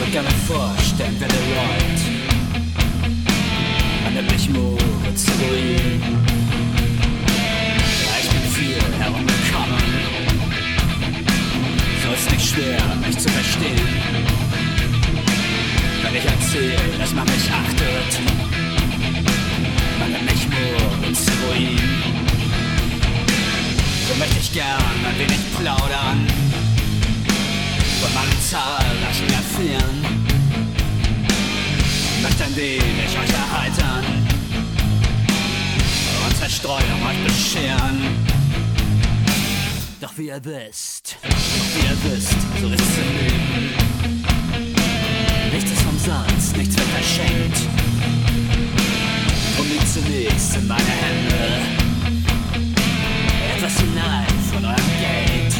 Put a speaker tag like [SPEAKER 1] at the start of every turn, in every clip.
[SPEAKER 1] kann mir vorstellen, wer der rollt. An der Blechmoritz Ruin. Ja, ich bin viel herumgekommen. So ist nicht schwer, mich zu verstehen. Wenn ich erzähl, dass man mich achtet. Man nennt mich Moritz Ruin. So möchte ich gern ein wenig plaudern von meinen zahlreichen Affären. Möchte ein wenig euch erheitern und Zerstreuung euch bescheren. Doch wie ihr wisst, so ist es im Leben. Nichts ist umsonst, nichts wird verschenkt. Drum liegt zunächst in meine Hände etwas hinein von eurem Geld.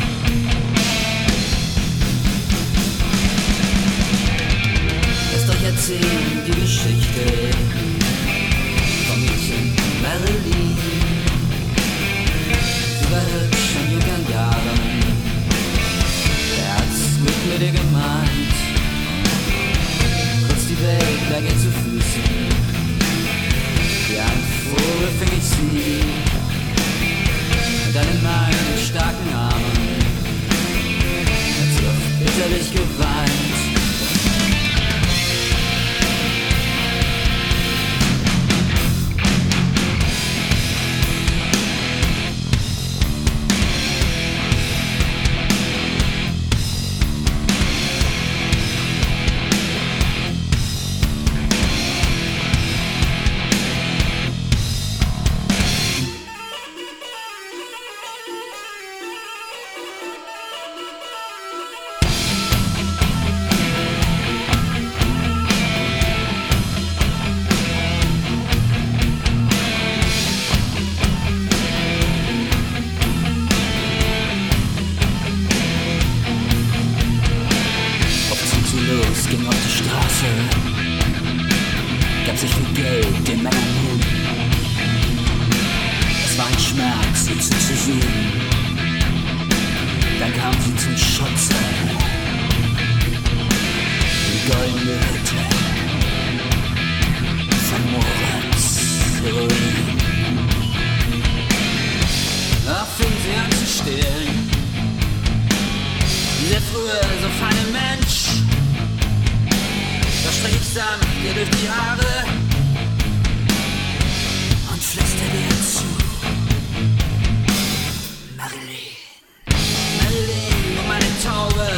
[SPEAKER 1] Lasst euch erzählen die Geschichte vom Mädchen Marilyn. Sie war hübsch in jungen Jahren, der hat's gut mit ihr gemeint. Kurz die Welt lag ihr zu Füßen, wie ein Vogel fing ich sie. Und dann in meinen starken Armen hat sie oft bitterlich geweint. Ging auf die Straße, gab sich viel Geld den Männern hin. Es war ein Schmerz, sie zuzusehen. Dann kam sie zum Schutze, die goldene Hütte von Moritz Ruin. Da fing sie an zu stehlen, dieser früher so feine Mensch. Da strich ich sanft ihr durch die Haare und flüsterte ihr zu. Marilyn, Marilyn, du meine Taube,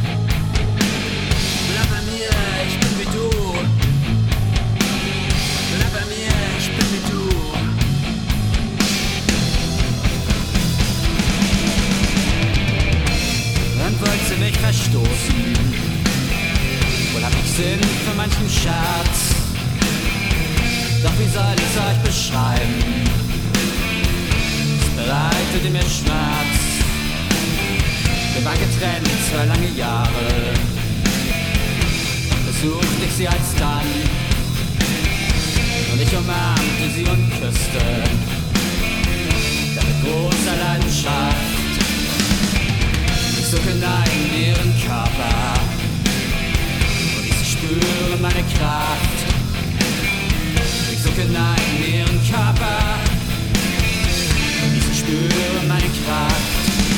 [SPEAKER 1] bleib bei mir, ich bin wie du. Bleib bei mir, ich bin wie du. Dann wollte sie mich verstoßen. Wohl hab ich Sinn für manchen Scherz, doch wie soll ich's euch beschreiben? Es bereitete mir Schmerz. Wir waren getrennt 2 lange Jahre, besuchte ich sie alsdann und ich umarmte sie und küsste, dann mit großer Leidenschaft. Ich suche hinein in ihren Körper, spüre meine Kraft. Ich suche hinein in ihren Körper und ich spüre meine Kraft.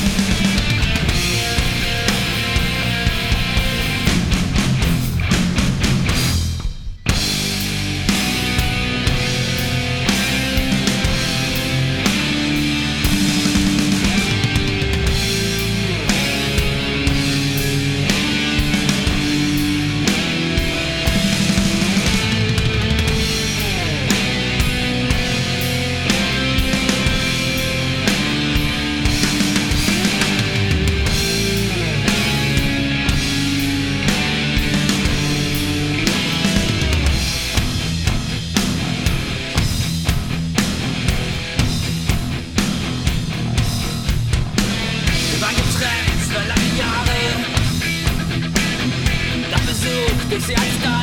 [SPEAKER 1] Ich sie alsdann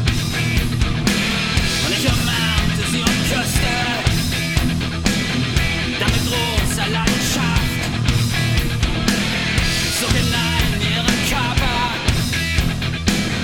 [SPEAKER 1] und ich umarmte sie und küsste, dann mit großer Leidenschaft. Ich suche hinein in ihren Körper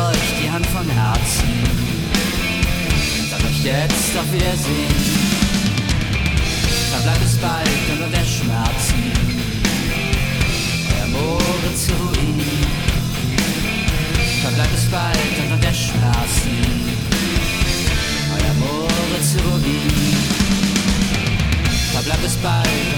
[SPEAKER 1] euch die Hand von Herzen. Sag euch jetzt auf Wiedersehen. Verbleibt es bald unter der Schmerzen. Euer Moritz Ruin. Verbleibt es bald unter der Schmerzen. Euer Moritz Ruin. Verbleibt es bald